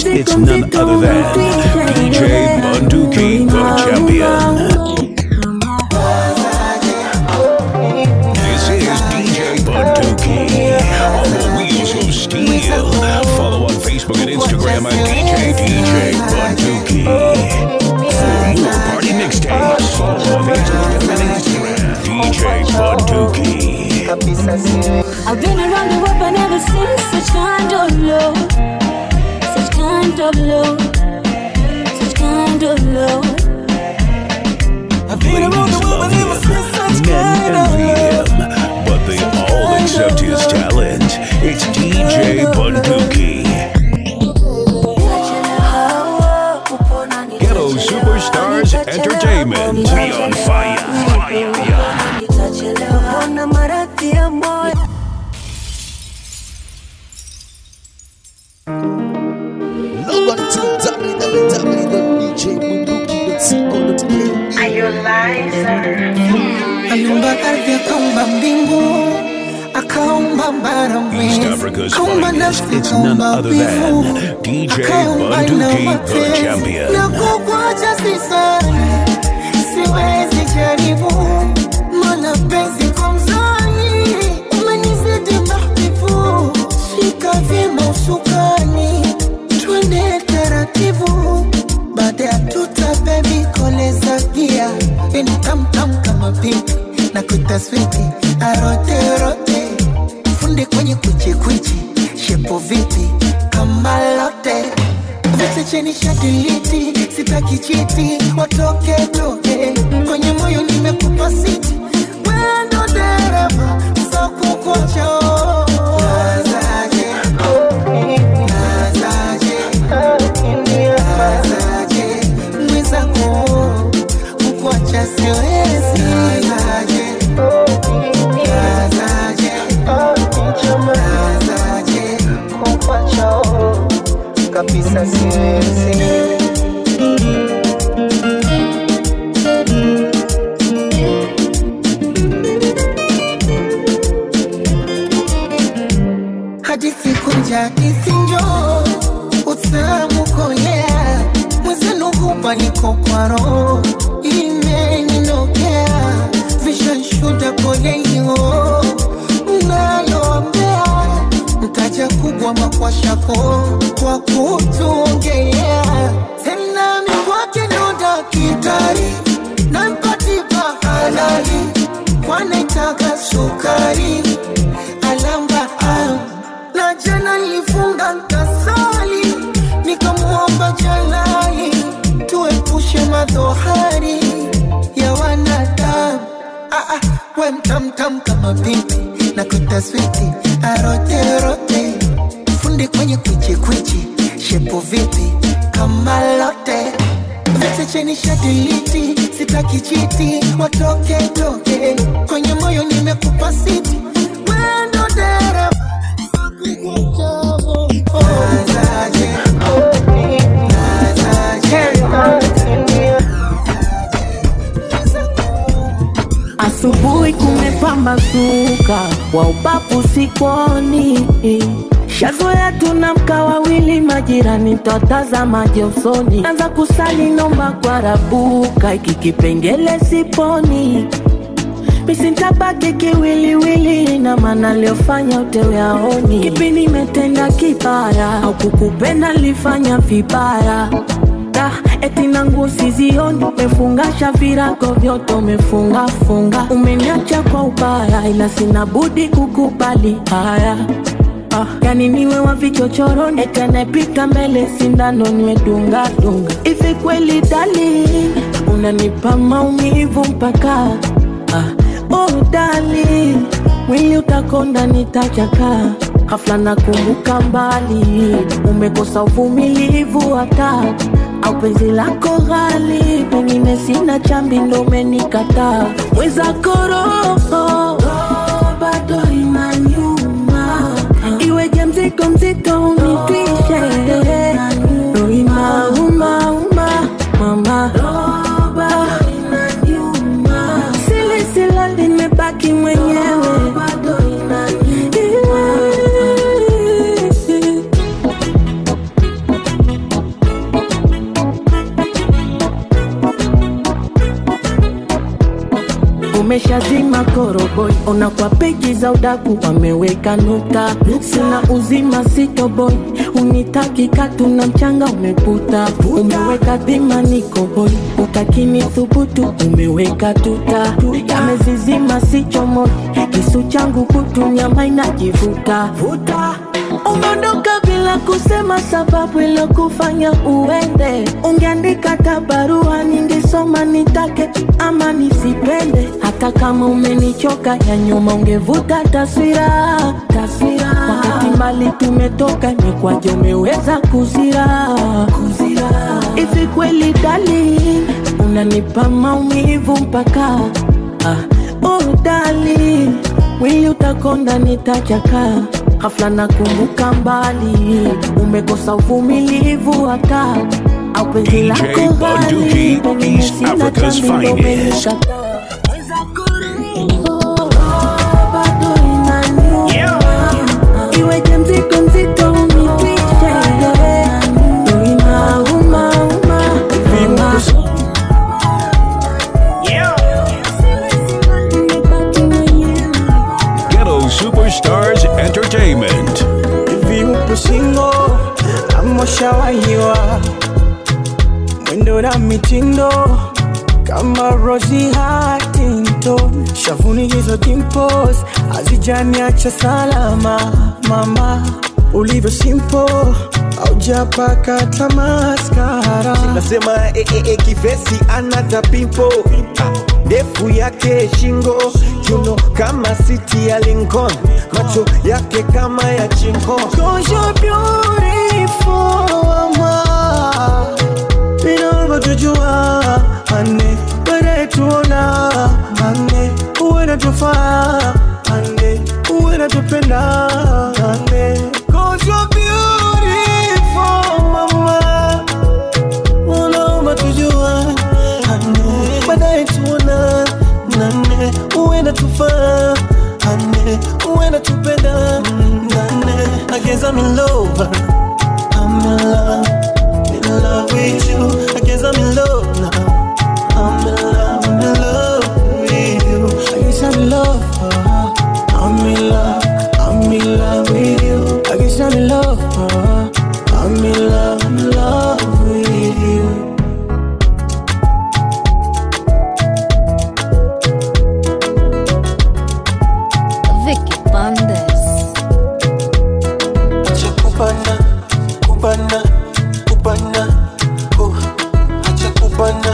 It's none other than DJ Bunduki, the champion. This is DJ Bunduki on the wheels of steel. Follow on Facebook and Instagram at DJ Bunduki. For more party mixtapes, follow on Facebook and Instagram, DJ Bunduki. I've been around the world but never seen such kind of love. Such kind of love. Such kind of love. I've been around the world but never seen such kind of love. But they all accept his talent. It's DJ Bunduki. Ghetto Superstars Entertainment. Be on fire. Log on to www.djbunduki.co.ke. Are you alive, sir? Aliumba ardhi akaumba mbingu, akaumba bara mwezi, East Africa's akaumba finest. nafsi, It's none akaumba other than wivu, DJ akaumba na Bunduki, the mapenzi. champion. Na kukuacha sisani, siwezi jaribu, maana penzi kwa mzani, umenizidi mahbibu. Shika vyema usukani, twende taratibu, baada ya tuta baby koleza gia. Ni tam tam kama pinki na kuita switi arote rote, funde kwenye kuchi kuchi, shepo viti kama lote, vete cheni shadiliti, sitaki chiti, watoke toke, kwenye moyo nimekupa siti, wendo dereva, soko kuacha. Nazaje, nazaje, nazaje, mwenzako kukuacha siwezi. Nazaje, nazaje, nazaje, kukuacha kabisa siwezi. Hadithi kunja hadithi njoo, utamu kolea, mwenzenu hupa niko kwa roho, imeninokea, vishanshuda pole hiyo, mnaloambea, mtaja kubwa makwashako, kwa kutuongelea, tena mikwake ndo dakitari, na mpatipa halali, wanaitaka sukari, alamba na jana nilifunga nkasali, nikamuomba Jalali tuepushe madhohari ya wanadamu. We mtamtam kama binti na kutaswiti arote rote, funde kwenye kwichi kwichi, shepo vipi kama lote, vete cheni shadiliti, sitaki chiti, watoke toke, kwenye moyo nimekupa siti, wendo dereva. Asubuhi kumepambazuka, wa ubavu sikoni, shazoea tunamka wawili, majirani twatazamaje usoni, anza kusali nomba kwa rabuka, iki kipengele siponi, misintabaki kiwiliwili, na maana liofanya utewe aoni, kipi nimetenda kibaya, au kukupenda lifanya vibaya, eti nangu sizioni, umefungasha virago vyote umefunga funga, umeniacha kwa ubaya, ila sina budi kukubali haya. Yani niwe wa vichochoroni, eti anayepita mbele sindano niwe dunga dunga. Ifi kweli darling, unanipa maumivu mpaka oh darling, mwili utakonda nitachaka, ghafla nakumbuka mbali, umekosa uvumilivu hata, au penzi lako ghali, pengine sina chambi ndo umenikataa, mwenzako roho bado inaniuma, iweje mzito mzito unitwishe, roho inauma mama, sili silali nimebaki mwenyewe, bado inaniuma. koroboi. Ona kwa peji za udaku wameweka nukta. Sina uzima sito boy, unitaki katu na mchanga umeputa. Umeweka dhima niko boy, utakini thubutu umeweka tuta. Yamezizima sicho moi, kisu changu kutu nyama inajivuta. Umondoka bila kusema sababu ilo kufanya uende. Ungeandika tabarua ningesoma nitake ama nisipende. Hata kama umenichoka ya nyuma ungevuta taswira. Wakati mbali tumetoka ni kwaje umeweza kuzira. Ifi kweli darling, unanipa maumivu mpaka oh darling, mwili utakonda nitachaka. Ghafla nakumbuka mbali, umekosa uvumilivu hata au penzi lako ghali. East Africa's finest. Bado inaniuma, iweje mzito mzito unitwishe. Inauma. Ghetto Superstars Entertainment. Hivi upo singo ama ushawahiwa? Mwendo na mitindo kama Rosie Huntington, shavuni hizo dimples hazijaniacha salama. Mama ulivyo simple, haujapaka tamaskara. Nasema kifesi anata pimpo, ndefu yake shingo, kiuno kama City ya Lincoln, macho yake kama ya chinko. 'Cause you're beautiful, mama. Ninavotujua ane, baadaye tuona ane, uwe natufaa ane, uwe natupenda ane. 'Cause you're beautiful, mama. Ninavotujua ane, baadaye tuona ane, uwe natufaa ane, uwe natupenda ane. I guess I'm in love, I'm in love with you. I guess I'm in love now. I'm in love with you. I guess I'm in love. I'm in love with you. I guess I'm in love. I'm in love with you. Vicky Bandes. Acha kubana, acha kubana,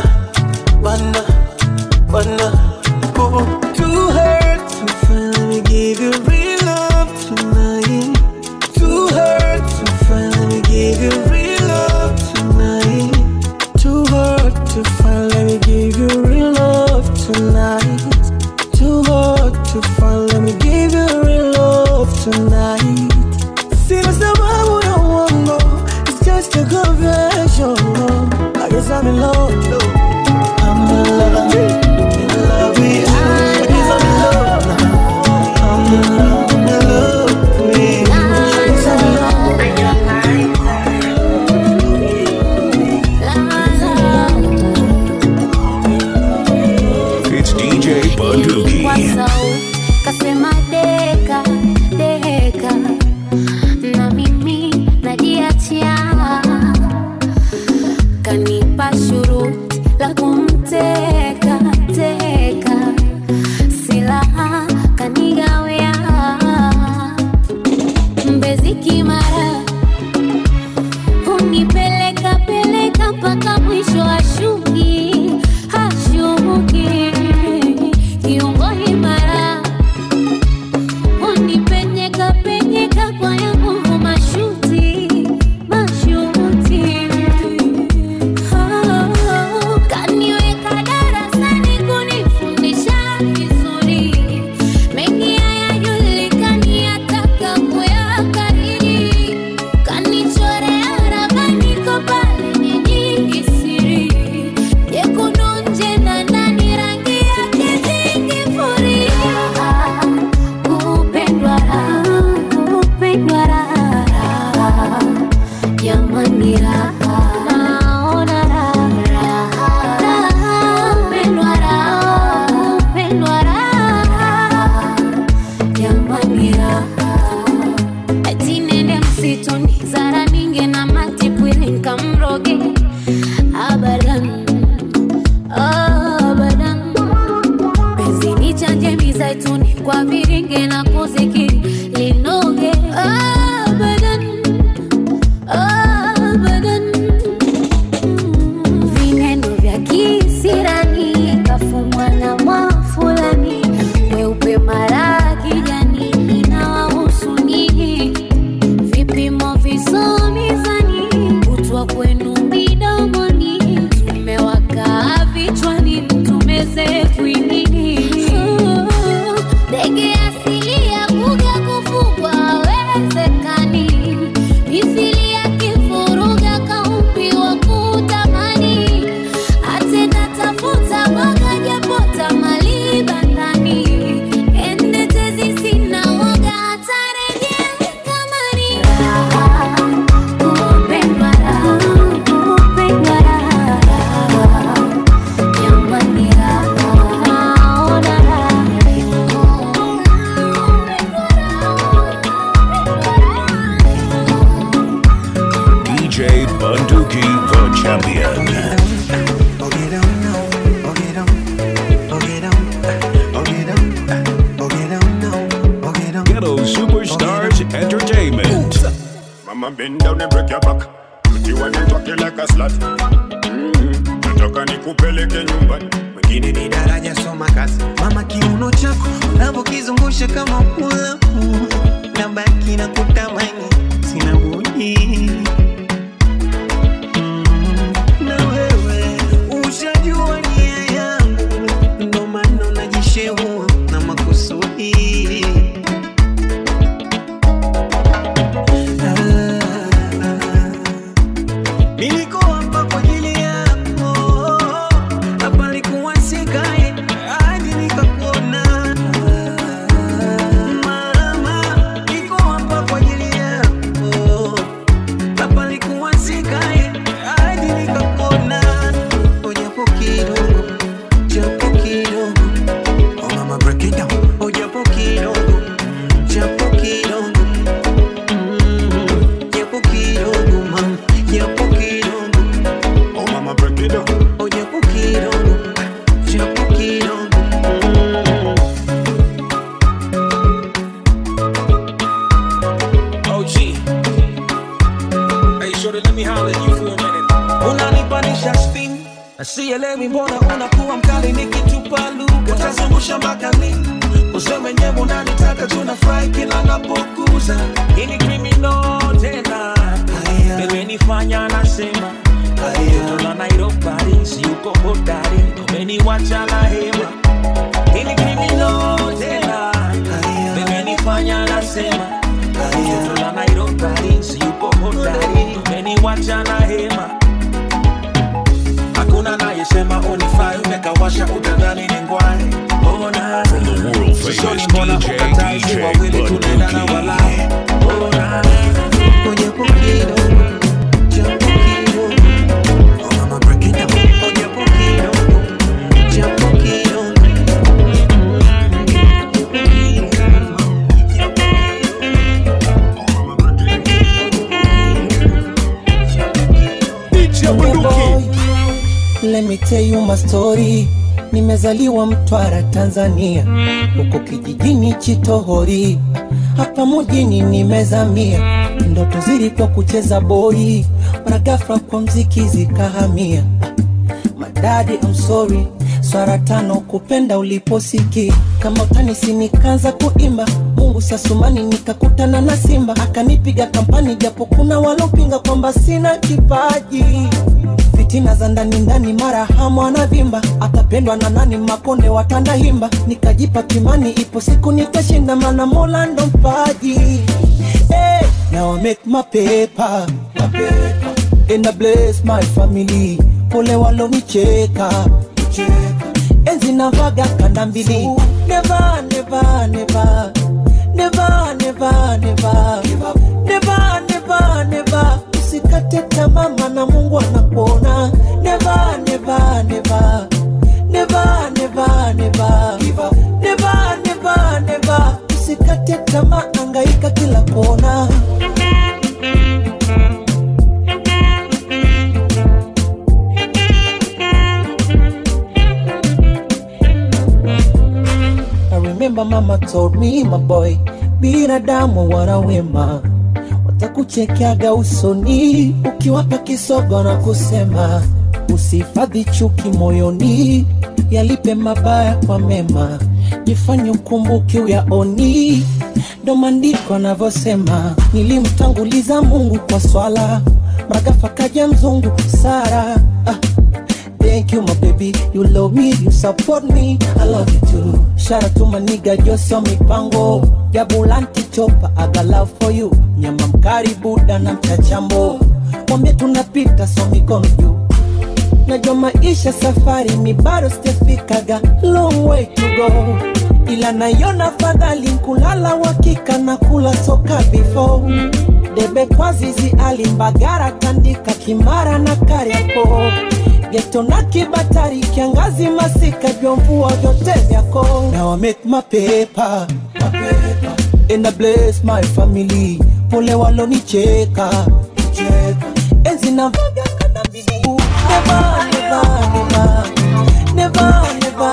bana, too hurt to finally give you real love tonight. Too hurt to finally give you real love tonight. Too hurt to finally give you real love tonight. Too hard to finally give you real love tonight. Sina sababu ya uongo, it's just a confession. I guess I'm in love. I'm in love with you. I guess I'm in love now. I'm in love with you. I guess I'm in love. It's DJ Bunduki. Kasema deka na mimi najiachia. Kanipa shuruti la kumteka silaha kanigawea. Mbezi Kimara unipeleka mpaka mwisho hashuki kiungo imara. Unipenyeka kwa ya nguvu mashuti kaniweka darasani kunifundisha vizuri. Mengi hayajulikani yataka kuyakariri. Kanichorea ramani kwa pale nyingi siri. Jekundu nje na ndani rangi yake zingifuria. Kupendwa raha, jamani raha, naona raha. Kupendwa raha, msitoni zara ninge na matipwili nkamroge abadan abadan penzi ni chanje mizaituni kwa viringe na kuzikiri linoge abadan abadan vinendo vya kisirani kafumwa na mwafulani weupe mara kijani inawahusu nini vipimo visomizani kutwa kwenu midomoni tumewaka vichwani tumeze kwinini ndege asili ya kuga kufugwa wezekani mithili ya kifuruga kaumbi wa kutamani atenda tafuta mwaga japota maliba ndani ende tezi sina waga atarejea kamani kupendwa raha jamani raha naona raha DJ Bunduki, the champion. Ghetto Superstars Entertainment. Mama bend down and break your back. Put you on and talk you like a slut. Nataka nikupeleke nyumbani. Mwingine ni daraja soma kazi. Mama kiuno chako unavyokizungusha kama pula na baki na kutamani sina budi. Na wewe ushajua nia yangu ndo maana najishehua na makusudi. Niko hapa kwa ajili yako, hapa nilikuwa sikae hadi nikakuona. Mama, niko hapa kwa ajili yako, hapa nilikuwa sikae hadi nikakuona. Japo kidogo, japo kidogo, oh mama break it down. Oh japo kidogo, japo kidogo, japo kidogo mama, japo kidogo. Oh mama break it down. Oh japo kidogo, japo kidogo. OG. Hey, shorty, let me holler at you for a minute. Unanipanisha spin, sielewi mbona unakuwa mkali nikitupa lugha. Utazungusha mpaka lini? Useme nyewe unanitaka tunafurahi kila napokuza. Hii ni criminal tena, wewe nifanya nasema Toto la Nairobi, si uko hodari, umeniwacha na hema. Hii ni criminal tena, wewe nifanya nasema Toto la Nairobi, si uko hodari, umeniwacha na hema. Hakuna nayesema unifai, umekawasha utadhani ni ngwai. Ona From the world famous DJ Bunduki. Ona japo kidogo, japo kidogo. Oh mama break it down. Oh japo kidogo, japo kidogo. DJ Bunduki. Let me tell you my story. Nimezaliwa Mtwara, Tanzania, huko kijijini Chitohori. Hapa mjini nimezamia, ndoto zilikuwa kucheza boli, mara ghafla kwa mziki zikahamia. Madadi I'm sorry, swara tano kupenda uliposiki. Kama utanisi nikaanza kuimba, Mungu sasumani nikakutana na Simba. Akanipiga kampani japo kuna walopinga kwamba sina kipaji. Fitina za ndani ndani mara hamu anavimba, atapendwa na nani makonde watanda himba. Nikajipa kimani ipo siku nitashinda, maana Mola ndo mpaji. Hey, now I make my paper, and I bless my family. Pole walonicheka, enzi navaga kanda mbili. Never, never, never, never, never, never, never, never, never. Usikate tamaa maana Mungu anakuona. Never, never, never, never, never, never, never, never, never. Usikate tamaa, hangaika kila kona. mama told me my boy, binadamu wana wema, watakuchekeaga usoni ukiwapa kisogo na kusema usihifadhi chuki moyoni, yalipe mabaya kwa mema, jifanye ukumbuke uyaoni. Ndo maandiko yanavyosema, nilimtanguliza Mungu kwa swala, mragafa kaja mzungu Sara. Thank you my baby, you love me, you support me, I love you too. Shout out to my nigga Josio Mipango, Jabulanti Chopa, I got love for you. Nyama mkari buda na mchachambo, mwambie tunapita so mikono juu. Najua maisha safari mi bado sijafikaga, long way to go, ila naiona fadhali kulala wakika na kula soka before. Debe kwa zizi alimbagara tandika Kimara na Kariakoo, geto na Kibatari kiangazi masika vyomvua vyote vyako. Now I make my paper, and I bless my family, pole walonicheka enzi na vaga kana mbigu. Never, never, never, never, never,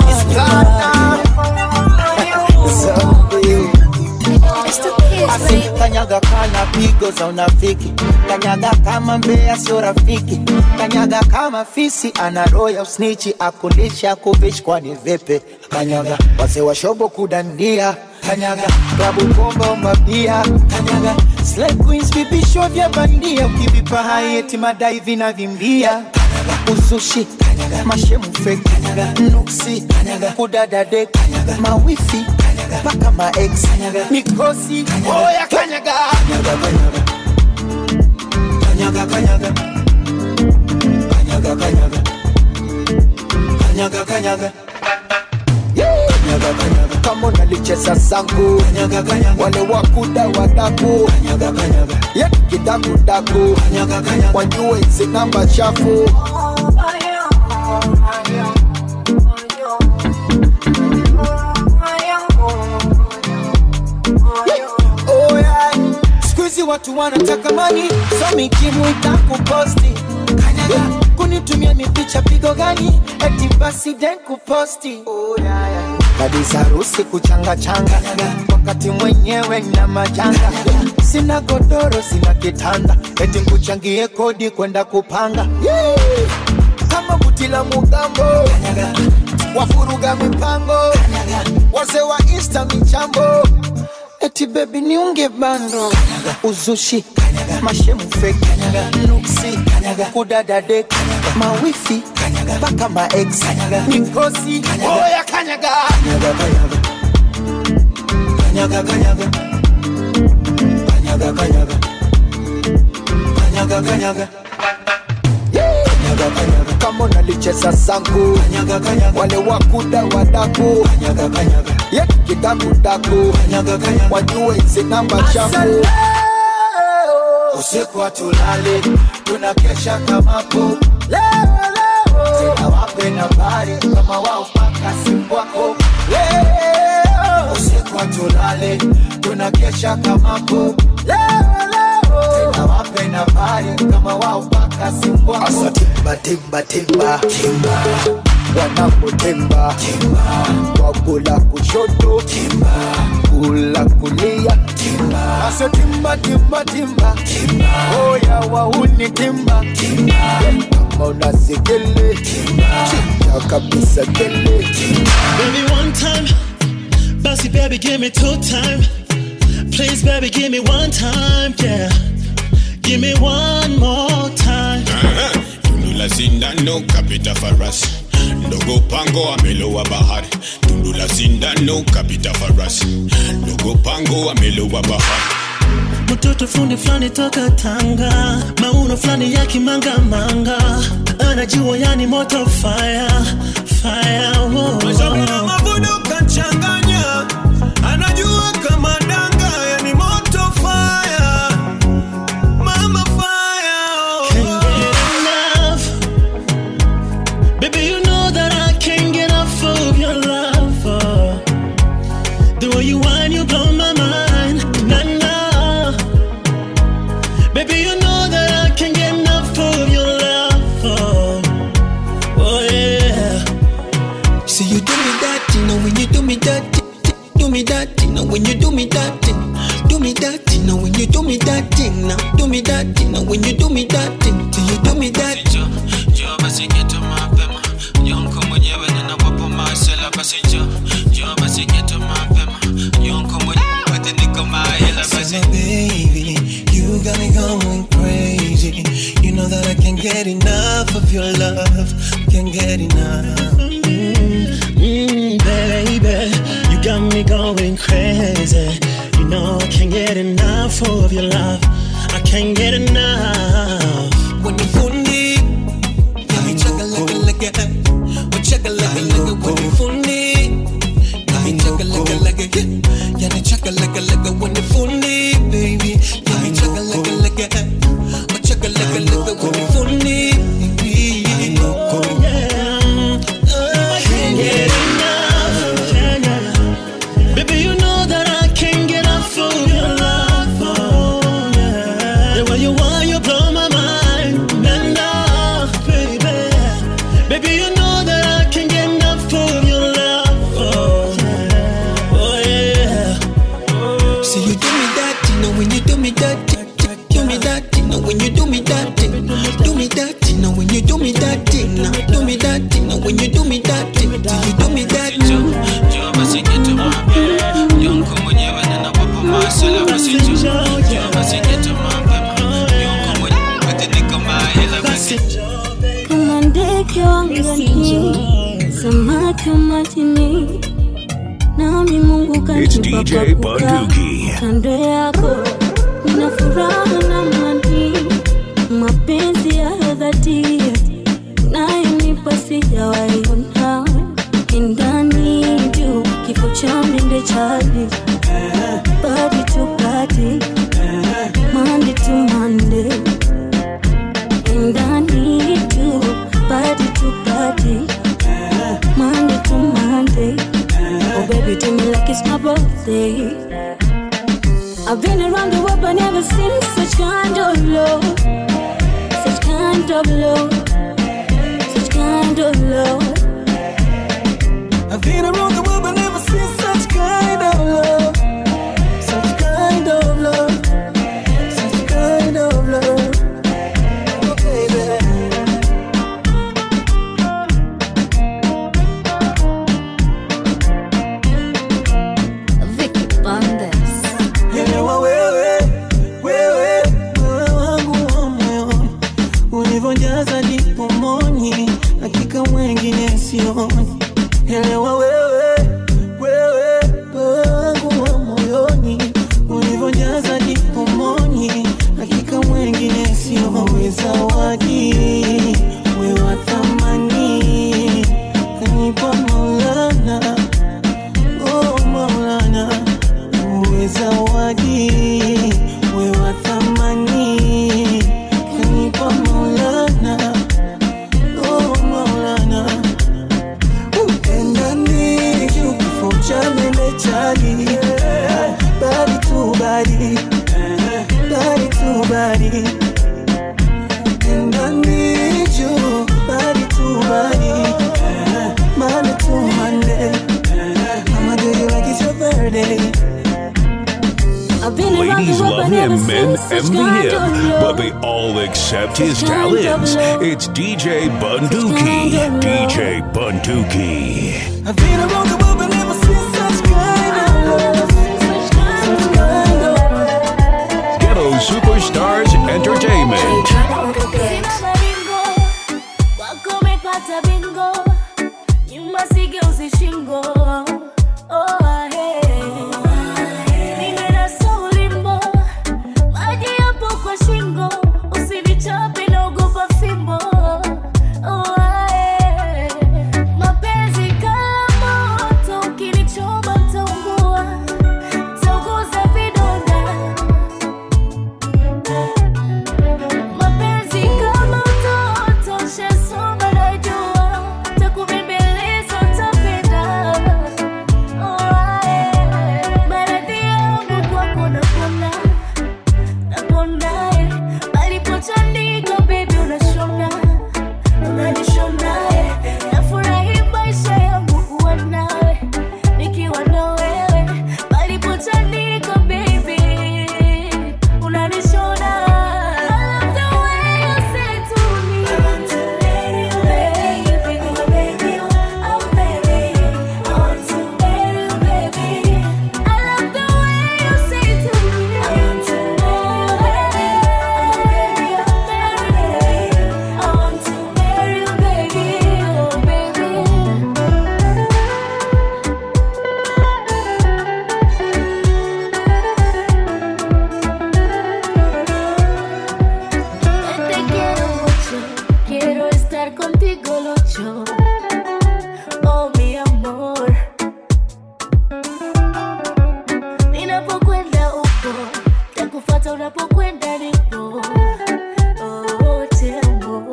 Kanyaga kana pigo za unafiki, kanyaga kama mbea sio rafiki, kanyaga kama fisi ana roho ya usnichi, akulisha kuvish kwa ni vipi, kanyaga wase wa shobo kudandia, kanyaga babu komba umabia, kanyaga slay queens vipisho vya bandia, ukivipa hayeti madai vinavimbia, kanyaga uzushi, kanyaga mashemu fake, kanyaga nuksi, kanyaga kudadade, kanyaga mawifi, paka ma ex mikosi oya kanyaga kanyaga kanyaga kanyaga kanyaga kanyaga kanyaga kanyaga kama nalicheza sangu kanyaga kanyaga wale wakuda wadaku kanyaga kanyaga yet kidaku daku kanyaga kanyaga wajue hizi namba chafu. Watu wanataka mani, so mikimu itakuposti kanyaga, kunitumia mipicha pigo gani, eti basi den kuposti. Kabisa harusi kuchanga changa, wakati mwenyewe na majanga, sina godoro sina kitanda, eti nkuchangie kodi kwenda kupanga. Kama buti la mugambo, wafuruga mipango, wase wa insta michambo, eti baby niunge bando, uzushi, mashemu fake, nuksi, kudadade, mawifi, paka ma ex, mikosi, oya kanyaga, kanyaga, kanyaga, kanyaga, kanyaga, kanyaga, kanyaga, kanyaga, kama nalicheza sangu, wale wakuda wadaku, kanyaga, yet kidaku daku, wajue hizi namba chafu. Usiku watulale, tunakesha kama po, tena wape na bari, kama wao paka simu wako. Usiku watulale, tunakesha kama po, tena wape na bari, kama wao paka simu wako. Asa timba, timba, timba, timba, wanapotemba timba, wabula kushoto timba, kula kulia timba, asa timba timba timba timba, oya wahuni timba timba, kama unasikele timba, chinja kabisa kele timba. Baby one time, bossy baby give me two time, please baby give me one time, yeah, give me one more time. Tundula sindano kapita farasi, ndogo pango amelowa bahari. Tundula sindano kapita farasi, ndogo pango amelowa bahari. Mtoto fundi flani toka Tanga, mauno flani ya kimanga manga, anajua yani moto fire, fire, oh. Mashabina mabudu kachanganya, anajua kama danga yani moto fire, mama fire, oh. Can't get enough, baby you know that I can't get enough of your love, oh. The way you whine you blow my mind, nah, nah. Baby you know that I can't get enough of your love, oh, oh yeah. See you do me that, you know when you do me that, do me that. now when you do me that thing. Do me that thing, now when you do me that thing. Now do me that thing, now when you do me that thing. Till you do me that thing. Yo basi geto mapema, yonko mwenyewe na wapo masela basi yo basi geto mapema, yonko mwenyewe niko mahela basi. Baby, you got me going crazy. You know that I can't get enough of your love. Can't get enough. Baby, you got me going crazy. You know I can't get enough of your love. I can't get enough. When you fundi, got me chugga like a. When chugga like a. When you fundi, got me chugga like a. Yeah, me chugga like a. When you fundi, baby, got me chugga like a. When chugga like a. When you fundi, baby, I can't get enough. Baby, you know that I can't get enough of your love. Oh, yeah. The way you want, you blow my mind. And baby. Baby, you know that I can't get enough of your love. Oh, yeah. Oh, yeah. See you do me that thing, now when you do me that thing. Do me that thing, now when you do me that thing. Do me that thing, now when you do me that thing. Now do me that thing, now when you do me that thing. Till you do me that thing. Yo basi geto mapema, yonko mwenyewe na wapo masela basi yo basi geto mapema, yonko mwenyewe niko mahela basi. Kama ndege wangani, samaki wa majini, nami Mungu It's kanipa DJ pakuka Bunduki. kando yako. Nina furaha na amani, mapenzi ya dhati unayonipa sijawahi ona. Ndani juu kifo cha mende chali, body to body, Monday to Monday. Ndani juu body to body, Monday to Monday. Oh baby, do me like it's my birthday. I've been around the world but never seen such kind of love. Such kind of love. Such kind of love. I've been around the world but never seen such kind of love. Such kind of love. Such kind of love. Oh baby. Vicky Bandes. Elewa wewe wangu wa moyoni, ulivyojaza ndipo moni, hakika wengine sioni. Elewa wewe wangu wa moyoni, ulivyojaza ndipo moni, hakika wengine sioni. Zawadi wewe wa thamani, kanipa Maulana, oh Maulana. Uwe zawadi, uwe wa thamani, kanipa Maulana, oh Maulana. Endani juu kifo cha mende chali, body to body, body to body. Endani juu body to body, Monday to Monday. I'ma do you like it's your birthday. Ladies love him, men envy him, but they all accept his talents. It's DJ Bunduki. DJ Bunduki. I've been around the world but never seen such kind of love. Such kind of love. Ghetto Superstars Entertainment. Wako mepata bingo, nyuma sigeuzi shingo. Oh hey, nimenasa ulimbo, maji yapo kwa shingo, usinichape naogopa fimbo. Oh hey, mapenzi kama moto kufuata unapokwenda nipo. Oh, tembo.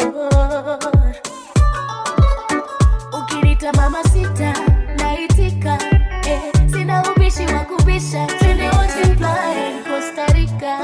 Ukinita mama sita naitika. Sina ubishi wa kubisha. Twende wote fly Costa Rica.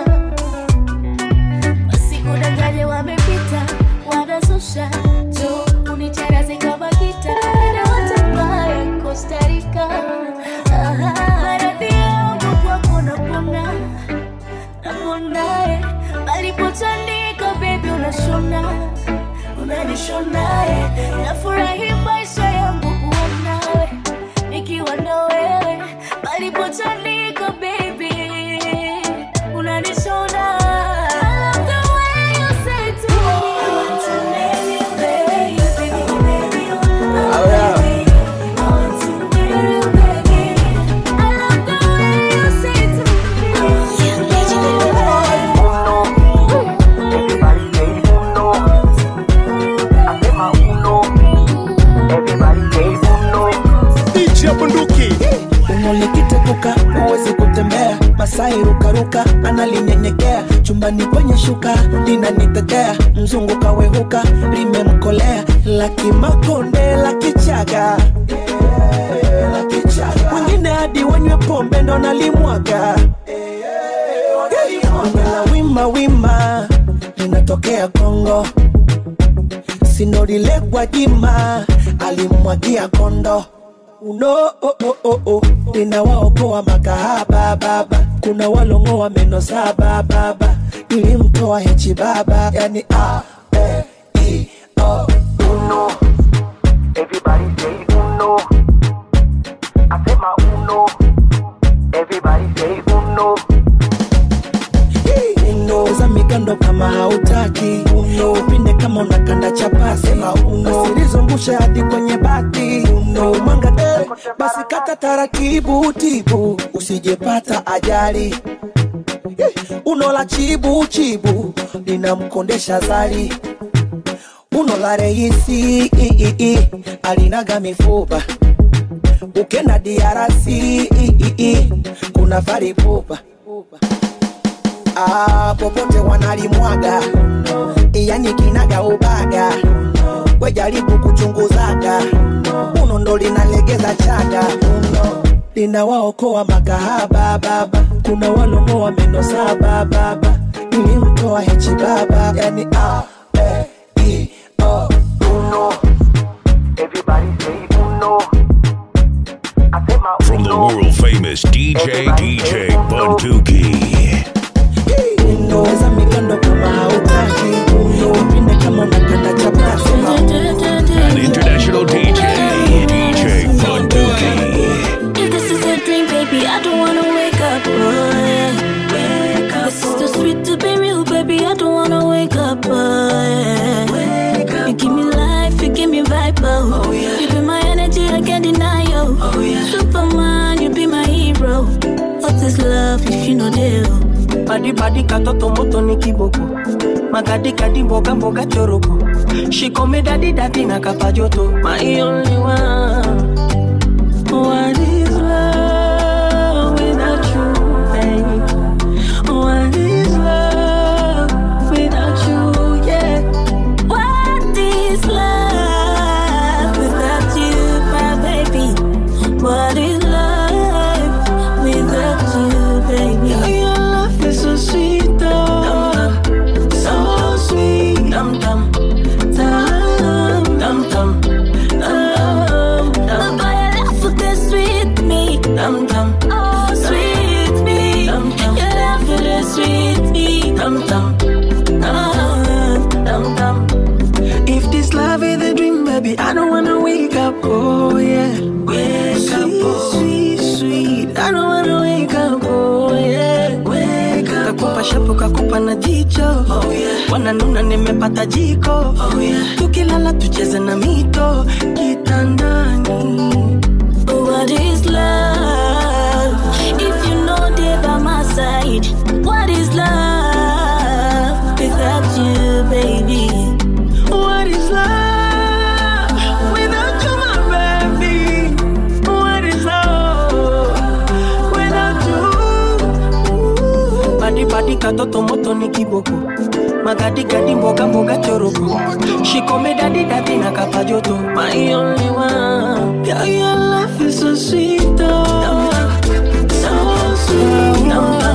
Masiku danganye wamepita, wanazusha. Jo, unicharaze kama kita. Twende wote fly Costa Rica. Maradhi yangu kwako napona. Naponae, alipochanika baby unashona. Unanishonae, nafurahi maisha yangu kuwa nawe. Nikiwa na wewe, alipochanika baby unanishona. I love the way you say to me, I want to marry you, baby. Oh yeah. I want to marry you, baby. I love the way you say to me, I want to marry DJ Bunduki. Unalikitepuka, uwezi kutembea. Masai rukaruka, analinyenyekea. Chumbani kwenye shuka, linanitetea. Mzungu kawehuka, limemkolea. Laki makonde, laki chaga. Wengine hadi wanywe pombe ndo nalimwaga. Wala wima wima, linatokea Kongo. Sinorile kwa jima, alimwagia kondo. Uno oh oh oh oh, ninawaokoa makahaba baba. Kuna walongoa meno saba baba. Nilimtoa hechi baba, yani A-E-I-O. Uno, everybody say uno. Asema uno, everybody say uno. Uno, za migando kama hautaki. Uno, upinde kama unakanda chapasi. Sema uno, silizungusha hadi kwenye bati. Uno, manga basi kata taratibu tibu. Usijepata ajali. Uno la chibu chibu, linamkondesha zali. Uno la reisi alinaga mifupa. Ukenda DRC kuna fari pupa. Popote wanalimwaga, yani kinaga ubaga. Wejaribu kuchunguzaga, uno ndo linalegeza chaga. Uno linawaokoa makahaba baba. Kuna walongoa meno saba baba. Nilimtoa hechi baba, yani A-E-I-O. Uno, everybody say uno. From the world famous DJ Bunduki. Unaweza migando kama hautaki. Upinde kama unakanda chapasi. An international DJ Bunduki. If this is a dream, baby, I don't wanna wake up. Wake up. This is too sweet to be real, baby. I don't wanna wake up. Wake up. You give me life, you give me vibe. Oh yeah. You be my energy, I can't deny you. Oh yeah. Superman, you be my hero. What is love if you know deal? Badi katoto moto ni kiboko. Magadi kadi mboga mboga choroko. She call me daddy na kapajoto. My only one. What is love without you, baby? What is love without you, yeah? What is love without you, my baby? What is love without you, baby? Your love is so sweet, oh. So sweet, dum dum, dum dum dum. Dum dum, oh sweet me, dum dum. your love is sweet me, Dum dum, dum dum. If this love is a dream, baby, I don't wanna wake up, oh yeah. Wake up, oh sweet, sweet. I don't wanna wake up, oh yeah. Wake up, kakupa shapu kakupa na jicho, oh yeah. Wananuna nimepata jiko, oh yeah. Tukilala tucheze na mito kitandani. What is love? If you know they're by my side, what is love without you, baby? What is love without you, my baby? What is love without you? Badi badi katoto moto ni kiboko. Magadi gadi mboga mboga choroko. She call me daddy daddy na kapajoto. My only one. Yeah, your life is so sweet, oh. So sweet,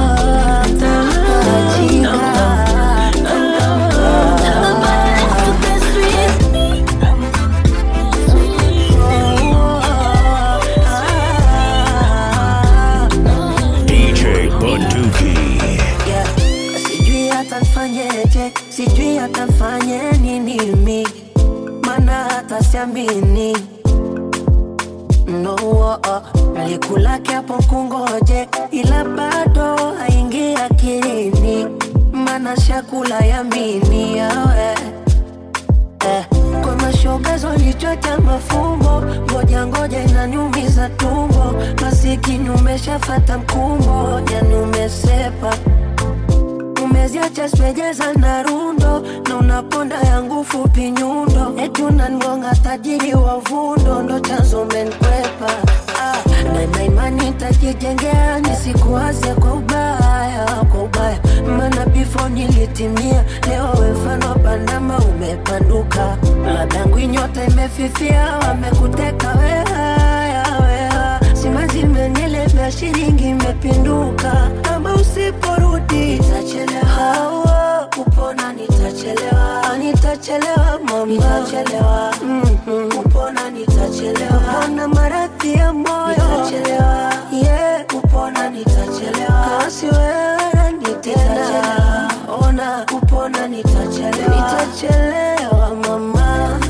sijui atafanye nini mi, mana hata siamini. No, alikulake hapo kungoje, ila bado haingi akilini, mana shakula yamini yawe. Kwa mashoga zolichocha mafumbo, ngoja inaniumiza tumbo, masikini umeshafata mkumbo, yani umesepa. Umeziacha swejeza na rundo, na unaponda yangu fupi nyundo. Eti unangonga tajiri wa vundo, ndo chanzo menkwepa. Na imani nitajijengea, nisikuwaze kwa ubaya, kwa ubaya. Mana before nilitimia, leo wefano panama umepanduka. Ladangu inyota imefifia, wamekuteka weha, weha. Simazi menelevya shiringi imepinduka. Kama usiporudi nitachelewa, kupona nitachelewa. Nitachelewa mama, nitachelewa. Kupona nitachelewa. Kupona maradhi ya moyo nitachelewa. Yeah, kupona nitachelewa. Kasi wewe nitachelewa. Ona kupona nitachelewa. Nitachelewa mama.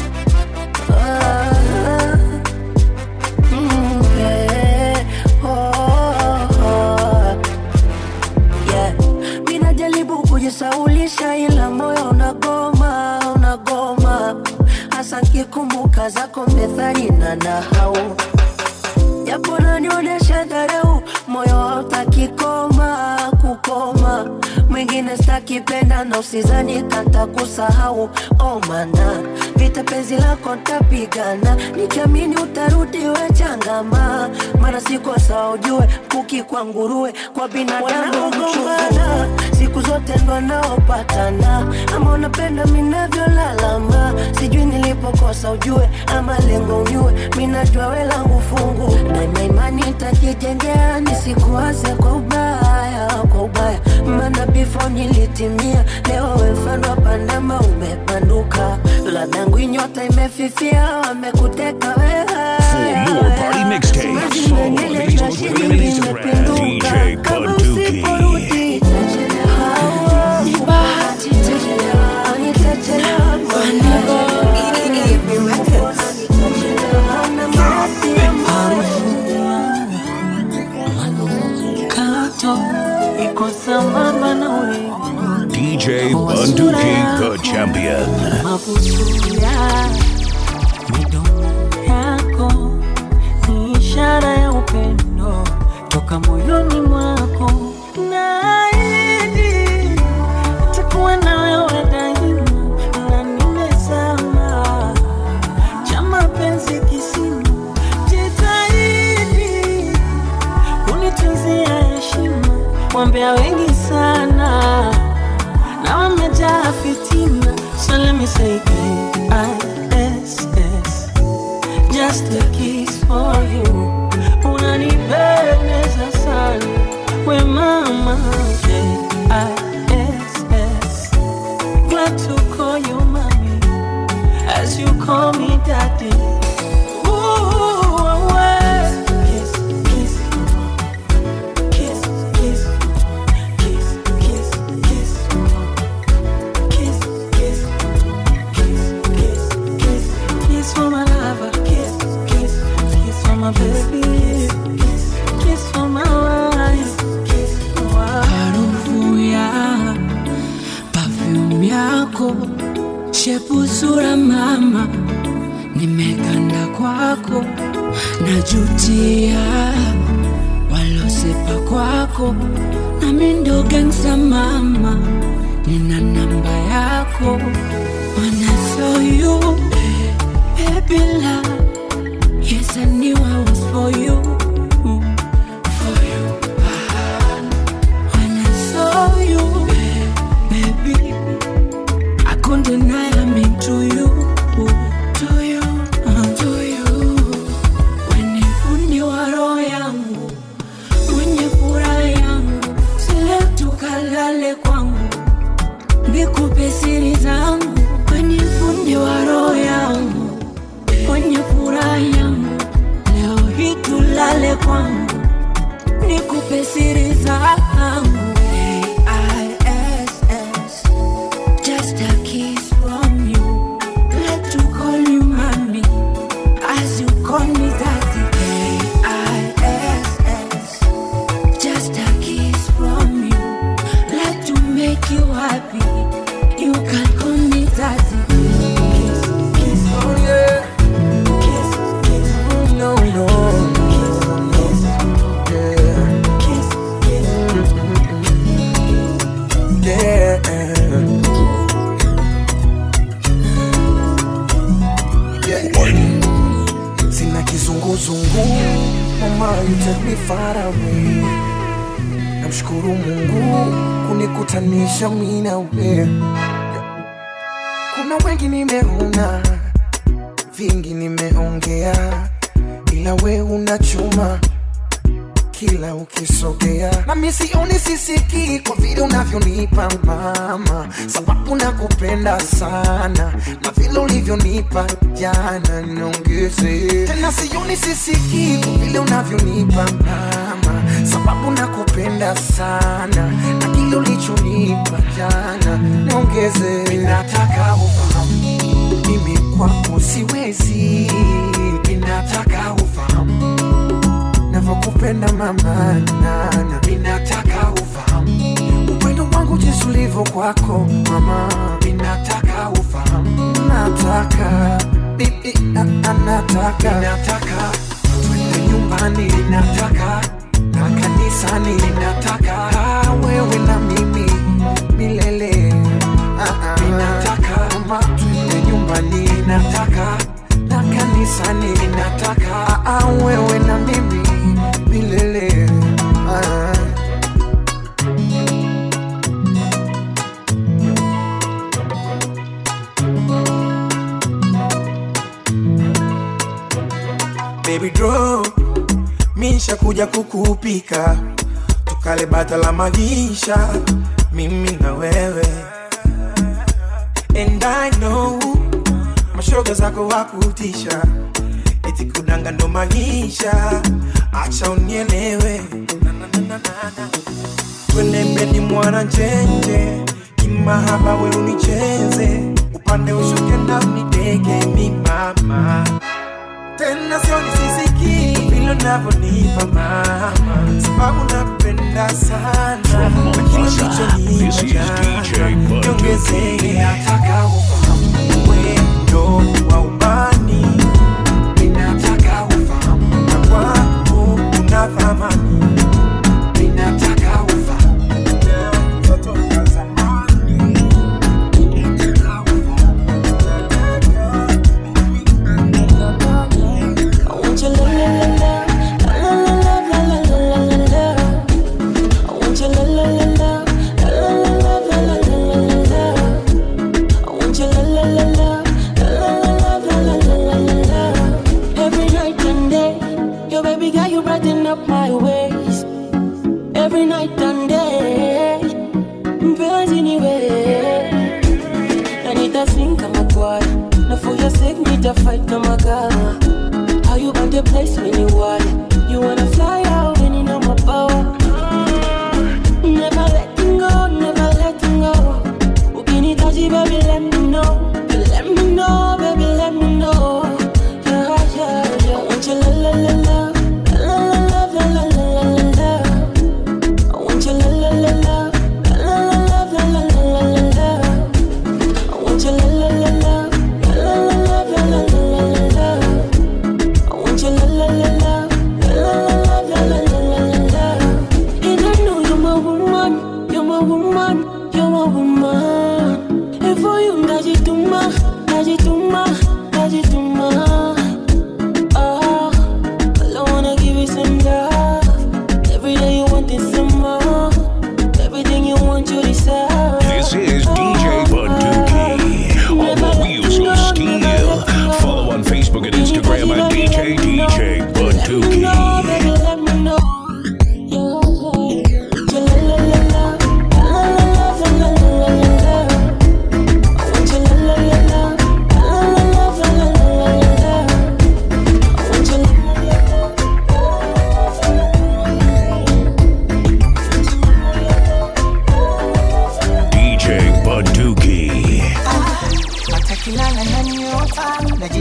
Kujisaulisha ila moyo unagoma, unagoma. Hasa kikumbuka zako methali na nahau. Japo nanionesha dharau, moyo hautaki koma, kukoma. Mwingine stakipenda na usizani kanta kusahau. Oh mana, vita penzi lako ntapigana, nikiamini utarudi we changama. Mara siko sawa ujue, kuki kwa nguruwe, kwa binadamu mchungana. Siku zote ndo naopatana, ama unapenda minavyo lalama. Sijui nilipokosa ujue, ama lengo unyue, minajua we langu fungu. Na imani nitajijengea, nisikuwaze kwa ubaya, kwa ubaya. Mana before nilitimia, leo wefano pandama umepanduka. Ladangu inyota imefifia, wamekuteka weha. For more party mixtapes, follow on Facebook, Twitter, and Instagram, DJ Bunduki. DJ Bunduki, the champion. Midomo yako ni ishara ya upendo toka moyoni mwako. Naahidi nitakuwa na wewe daima, na nimezama cha mapenzi kisima. Jitahidi kunitunzia heshima, wambea wengi sana na wamejaa fitina. So let me say K-I-S-S, just a kiss for you. Unanipendeza sana we mama. K-I-S-S, glad to call you mommy, as you call me daddy. Shepusura mama, nimekanda kwako, najutia walosepa kwako. Na mindo gangsta mama, nina namba yako. When I saw you, baby love, yes I knew I was for you, for you. When I saw nikupe siri zangu, kwenye fundi wa roho yangu, kwenye furaha yangu, leo hii tulale kwangu, nikupe siri zangu. AISS, just a kiss from you, let you call you mommy, as you call me daddy. AISS, just a kiss from you, let you make you happy, you can call me daddy. Kiss, kiss, oh yeah, kiss, kiss, no, no, kiss, kiss, yeah, kiss, kiss, yeah. Sina kizunguzungu, mama you take me far away. Namshukuru Mungu kunikutanisha mimi na wewe. Kuna wengi nimeona, vingi nimeongea, ila wewe unachuma kila ukisogea. Na mimi sioni sisiki kwa vile unavyonipa mama, sababu nakupenda sana na vile ulivyonipa jana niongeze. Tena sioni sisiki kwa vile unavyonipa mama, sababu nakupenda sana na kile ulichonipa jana niongeze. Ninataka ufahamu mimi kwako siwezi, ninataka ufahamu navyokupenda mama nana, ninataka ufahamu upendo wangu jinsi ulivyo kwako mama, ninataka ufahamu, nataka bibi nataka twende nyumbani, ninataka na kanisani, ninataka wewe na mimi milele, ninataka mama twende nyumbani, ninataka na kanisani, ninataka wewe na mimi milele. Baby draw, misha kuja kukupika, tukale bata la magisha, mimi na wewe. And I know mashoga zako wakutisha, eti kudanga ndo magisha, acha unielewe. Twende mbeni mwana njenje, kimahaba we unicheze, upande ushuke na uniteke mi mama. Tena sioni sisiki vile unavyonipa mama, sababu nakupenda sana na kile ulichonipa jana niongeze. Ninataka ufahamu wendo wa ubani, ninataka ufahamu na kwangu unathamani, ninataka ufahamu mtoto wa zamani. Fight no matter how you got the place when you want. You wanna fly out and you know my power. Never letting go, never letting go. Ukinitaji baby let me know, let me know, baby let me know. Yeah, yeah, yeah. I want you la la la la, la la la la la la la. I want you la la la la, la la la la la la. I want you la la la la.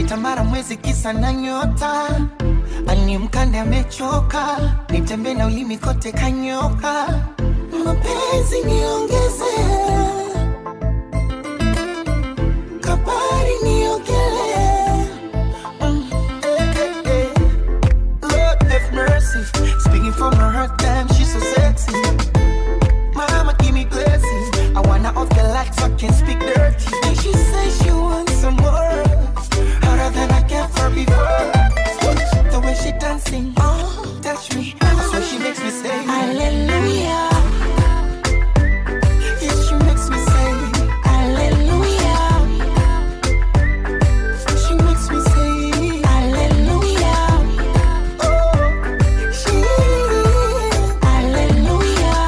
Kitambara mwezi kisa na nyota, ani mkande amechoka, nitembe na ulimi kote kanyoka. Mapenzi niongeze, kabari niogele. Lord have mercy, speaking from her heart, damn she's so sexy. Mama give me blessings, I wanna off the lights so I can speak dirty. And she says she wants some more, harder than I can for before. The way she dancing, oh, touch me, that's what she makes me say hallelujah. Yes, she makes me say hallelujah. She makes me say hallelujah. Oh, she hallelujah.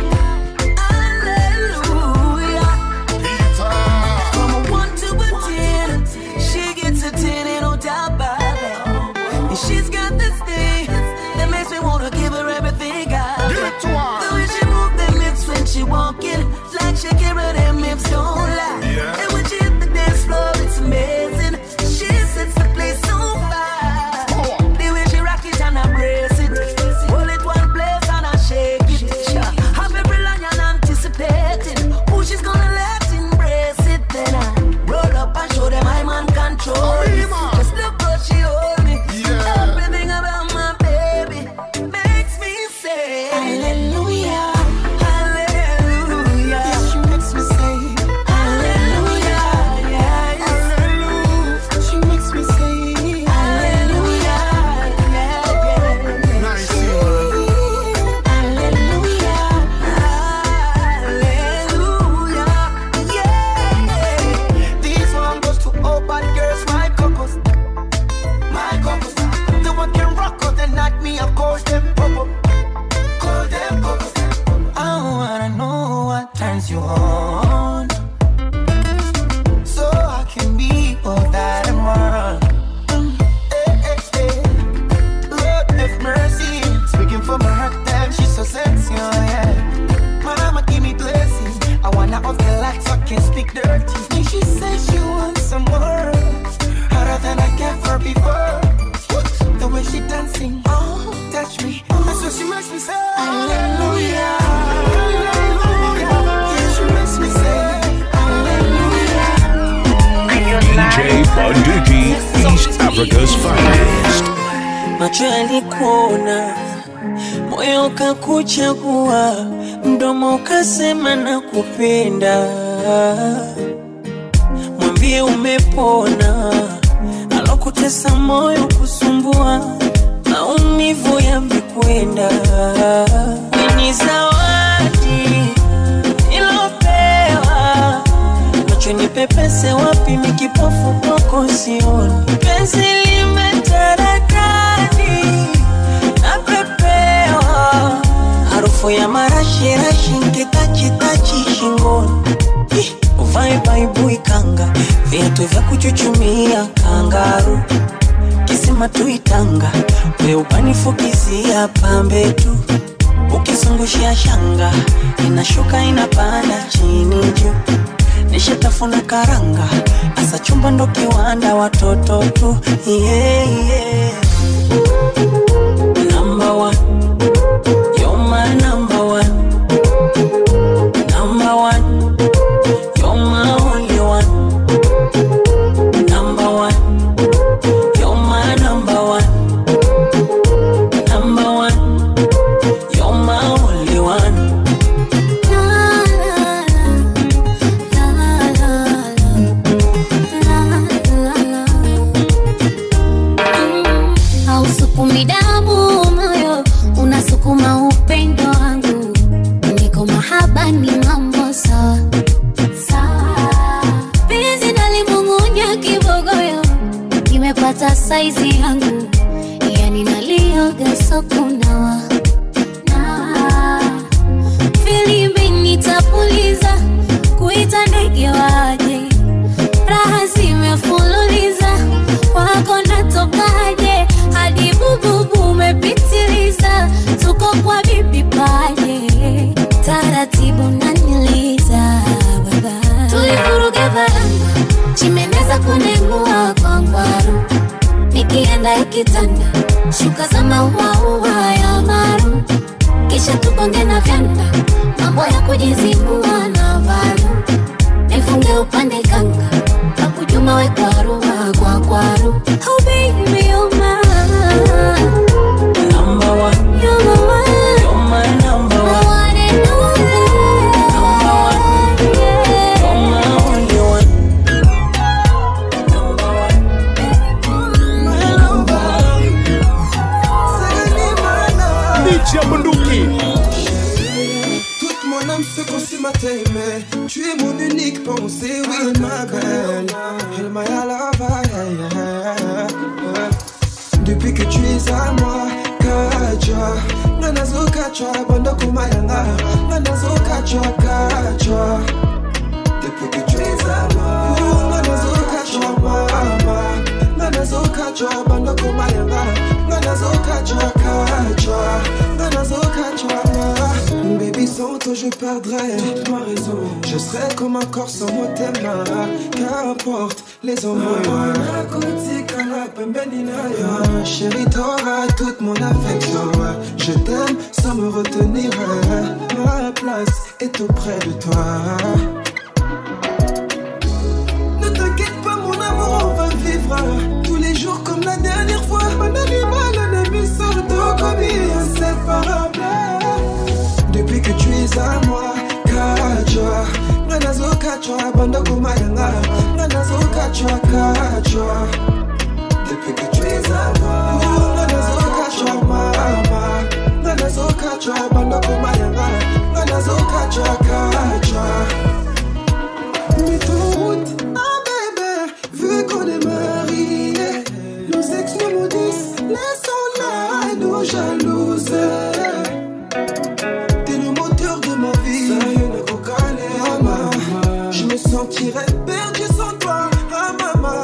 Hallelujah. From a 1 to a 10, she gets a 10 and no doubt about it. And she's got this thing that makes me wanna give her everything I got. The way she move them lips when she walking, like Shakira, them hips don't lie. And when she hit the dance floor, it's amazing. She sets the place on fire. The way she rock it and I brace it, hold it one place and I shake it. Have every lion anticipating who she's gonna let embrace it. Then I roll up and show them I'm on control. Just look what she hold me. Everything about my baby makes me say hallelujah. Hallelujah. Yes, she makes me say hallelujah. Yeah, hallelujah. She makes me say hallelujah. Yeah, yeah. Nice. Hallelujah. Hallelujah. Yeah. This one goes to all bad girls, my cocos. My cocos. The one can rock out and not me, I call them popo. Call them popo. I wanna know what turns you on, so I can be all that I'm on. Lord have mercy, speaking from her heart, damn she's so sexy, oh yeah. Mama give me blessings, I wanna off the lights so I can speak dirty. And she says she wants some more, harder than I can for before. The way she dancing, oh, touch me, that's what she makes me say hallelujah. Yeah, she makes me say hallelujah. DJ Bunduki, East Africa's finest. Macho yalikuona, moyo kakuchagua, mdomo ukasema nakupenda. Mwambie umepona, alokutesa moyo kusumbua, maumivu yamekwenda. Ni zawadi nilopewa, macho nipepese wapi mikipofu kwako sioni. Penzi limetaradadi, napepewa, harufu ya marashi rashi nkitachi shingoni. Uvae baibui kanga, viatu vya kuchuchumia kangaru. Kisima tuitanga, we upanifukizia pambe tu. Ukizungushia shanga, inashuka inapanda chini juu. Nishatafuna karanga, asa chumba ndo kiwanda watoto tu. Yeah, yeah. Number one, you're my number one. Number one, you're my only one. Number one, you're my number one. Number one, you're my only one. Hausukumi damu moyo, unasukuma upendo wangu. Niko mahaba ni mambo sawa sawa. Penzi nalimung'unya kibogoyo, nimepata saizi yangu. Yani nalioga sokunawa na filimbi nitapuliza, kuita ndege waje. Raha zimefululiza, wako natokaje. Hadi bububu umepitiliza, tuko kwa bibi paje. Taratibu naniliza baba, tulivuruga baranga, chimeneza kunengua kwa ngwaru. ikienda ikitanda, shuka za maua ya maru, kisha tukonge na vyanda, mambo ya kujizibua na valu, nifunge upande kanga, nakujuma we kwaru kwa kwaru. Oh baby you're mine, number one, you're my one, you're my number one, I want it toute mon âme se consume à t'aimer. Tu es mon unique pensée, oui ma belle. Elle m'a à la vaille. Depuis que tu es à moi, Kacha Nanazo Kacha, bando kumayanga Nanazo Kacha, Kacha. Depuis que tu es à moi, Nanazo Kacha, mama Nanazo Kacha, bando kumayanga Nanazo Kacha, Kacha. Nanazo Kacha, baby sans toi je perdrais toute ma raison. Je serais comme un corps sans mot t'aima. Qu'importe les embrouilles. Chérie t'auras toute mon affection. Je t'aime sans me retenir. Ma place est auprès de toi. Ne t'inquiète pas mon amour, on va vivre tous les jours comme la dernière fois. On animal, un ami sortant comme inséparable. Depuis que tu es à moi, Kacha Nanazo Kacha, bando kumayanga Nanazo Kacha, Kacha. Depuis que tu es à moi, Nanazo Kacha, mama Nanazo Kacha, bando kumayanga Nanazo Kacha, Kacha. Mais ton route, ah bébé, vu qu'on est mariés, nos ex nous maudissent, laissons-la et nous jalouses. Je me sentirais perdu sans toi, ah maman.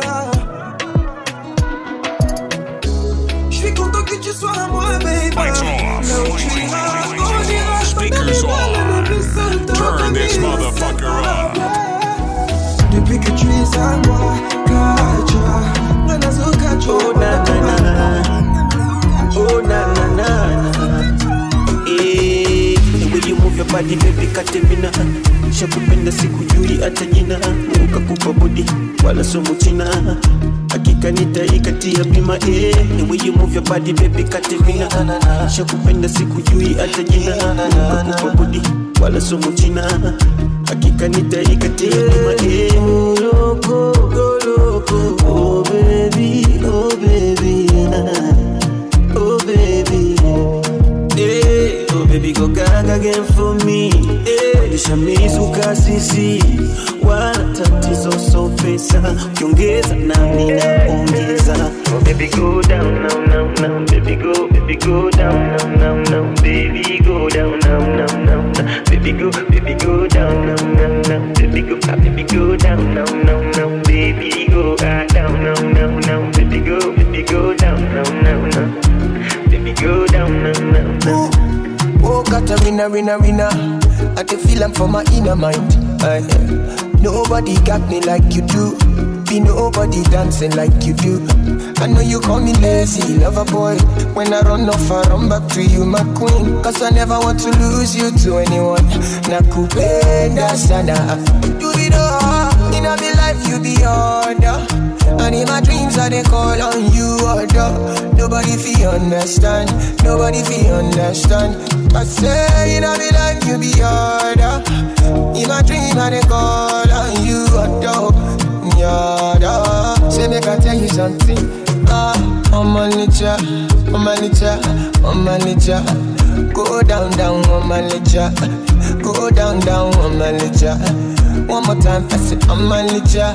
Je suis content que tu sois à moi, baby. Là où tu iras, on ira. Speakers on. Turn this motherfucker up. Depuis que tu es à moi, Kacha Nanazo Kacha. Oh na na na, oh na na na. Eh, the way you move your body, baby, katemina. Shakupenda sikujui hata jina, ukakupa body wala somo china. Hakika nitaikatia bima. The way you move your body baby katemina. Shakupenda sikujui hata jina, ukakupa body wala somo china. Hakika nitaikatia bima. Go loco, go loco. Oh baby, oh baby, oh baby. Oh baby go gaga again for me. Nishamizuka sisi, wala tatizo so pesa. Ukiongeza nami naongeza. Oh baby go down now now now. Baby go down now now now. Baby go down now now now. Baby go down now now now. Baby go down now now now. Baby go down now now now. Baby go down now now now. Baby go down now now now. Oh, got a winner. I can feel I'm from my inner mind. Nobody got me like you do. Be nobody dancing like you do. I know you call me lazy, lover boy. When I run off, I run back to you, my queen. Cause I never want to lose you to anyone. Nakupenda sana. Do it all. In my life, you be order. And in my dreams, I they call on you, order. Nobody feel understand. Nobody feel understand. I say in my life, you be order. In my dream, I they call on you, order. Say make I tell you something. I'm a licha. Go down, on my licha. Go down, on my licha. One more time, I say I'm a licha.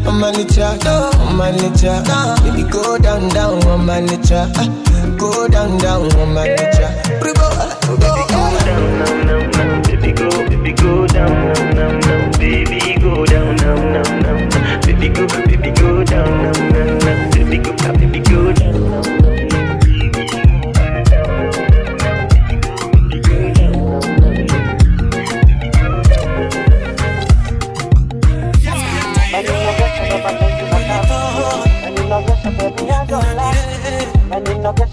Baby, go down, on my licha. Go down, on my licha. Baby, go down, now. Baby, go down, now. Baby, go down, now. Baby, go down, now. Baby, go down, now. I don't like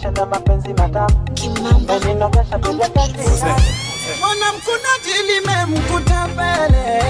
na mapenzi matamu. Kimamba ninogesha piga tati. Mwanamkunaji limemkuta mbele.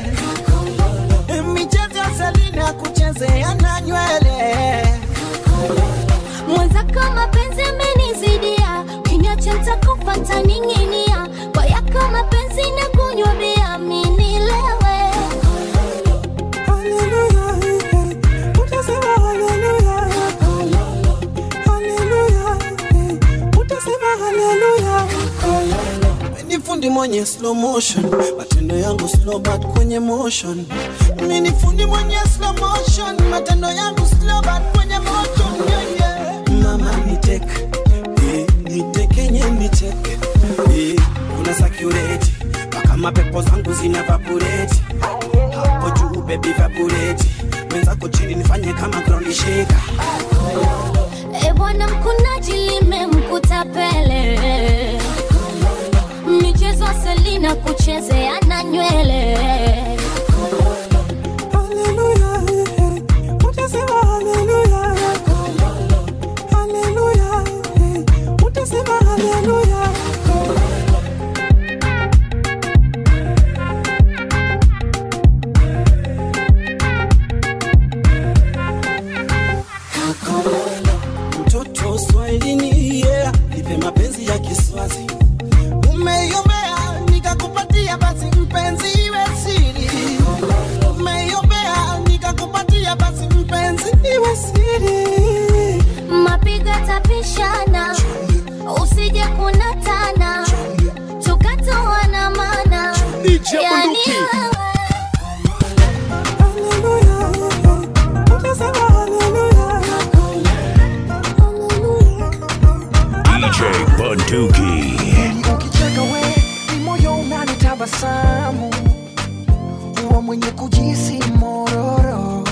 Michezo ya Selina kuchezea na nywele. Mwanzako mapenzi amenizidia, kinyacha nitakufa ntaning'inia. Kwa yako mapenzi na kunywa bia minilewe. Hallelujah, utasema hallelujah. Hallelujah, utasema hallelujah. Ni fundi mwenye slow motion, matendo yangu slow but kwenye motion. Mimi ni fundi mwenye slow motion, matendo yangu slow but kwenye motion. Yeah, yeah. Mama niteke, nitekenye niteke. Una security, mpaka mapepo zangu zina vaporate. Hapo juu baby vaporate, wenzako chini nifanye kama ground shaker. Bwana mkunaji limemkuta pele. Michezo Selina kuchezea na nywele. Hallelujah, utasema hallelujah. Hallelujah, utasema hallelujah. Mtoto Swahilini, yeah, nipe mapenzi ya Kiswazi. Umeiombea nikakupatia basi mpenzi iwe siri. Umeiombea nikakupatia basi mpenzi iwe siri. Mapiga tapishana, usije kunatana. Tukatoa na mana. Yani wewe. DJ Bunduki. Ukicheka we, ni moyo unanitabasamu. Uwa mwenye kujisi mororo.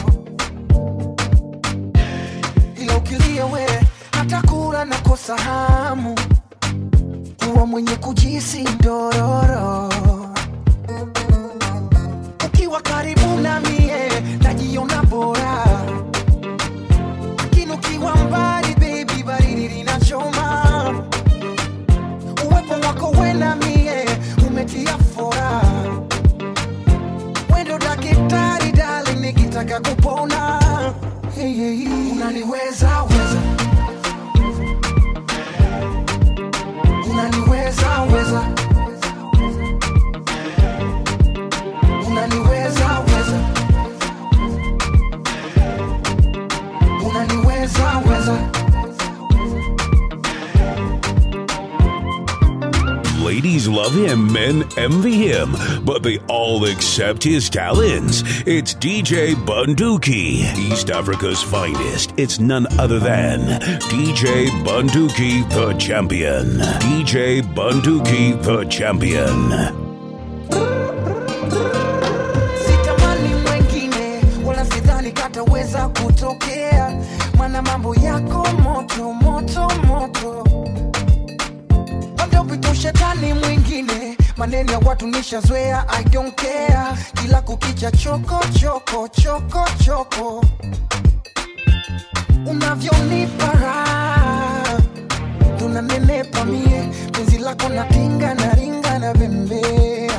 Ila ukilia we, hata kula na kosa hamu. Uwa mwenye kujisi dororo. Ukiwa karibu na mie, najiona bora. Lakini ukiwa mbali baby, baridi linachoma. Uwepo wako we na mie, umetia fora. Wendo daktari darling, nikitaka kupona. Hey, hey, hey. Unaniweza weza. Unaniweza weza. Unaniweza weza. Unaniweza weza. Ladies love him, men envy him, but they all accept his talents. It's DJ Bunduki, East Africa's finest. It's none other than DJ Bunduki, the champion. DJ Bunduki, the champion. Sitamani mwengine, wala sidhani kataweza kutokea. Mana mambo yako moto, moto, moto. Wanda shetani mwingine, maneno ya watu nishazoea, I don't care. Kila kukicha choko, choko, choko, choko. Unavyonipa raha, tunanenepa mie. Penzi lako na tinga na ringa na bembea.